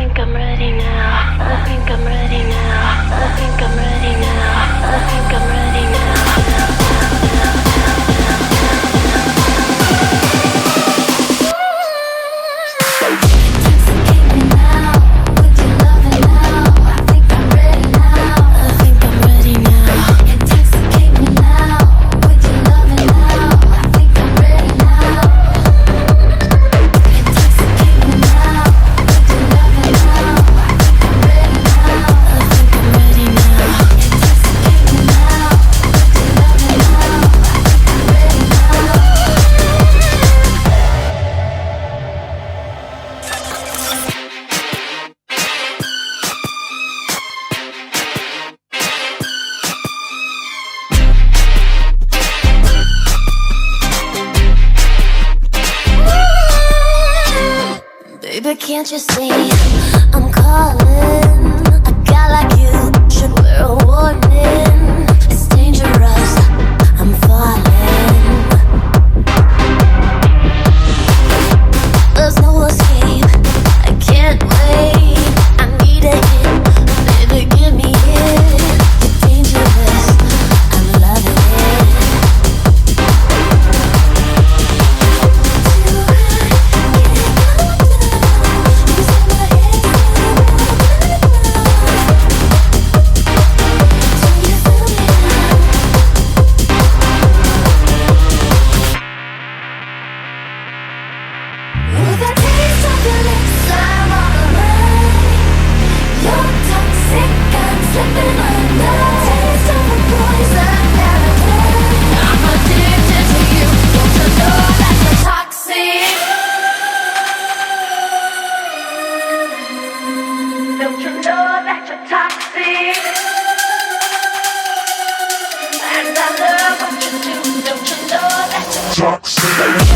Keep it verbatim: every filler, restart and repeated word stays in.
think I'm ready now. I think I'm ready now. I think I'm ready now. I think I'm ready now. Baby, can't you see I'm calling? A guy like you should wear a warning. It's dangerous, I'm falling. There's no escape, I can't wait. I need a hit, baby, give me it. You're dangerous, I'm loving it. With a taste of your lips, I'm on the run. You're toxic, I'm slipping under. Taste of a poison paradise. I'm addicted to you. Don't you know that you're toxic? Don't you know that you're toxic? And I love what you do. Don't you know that you're toxic?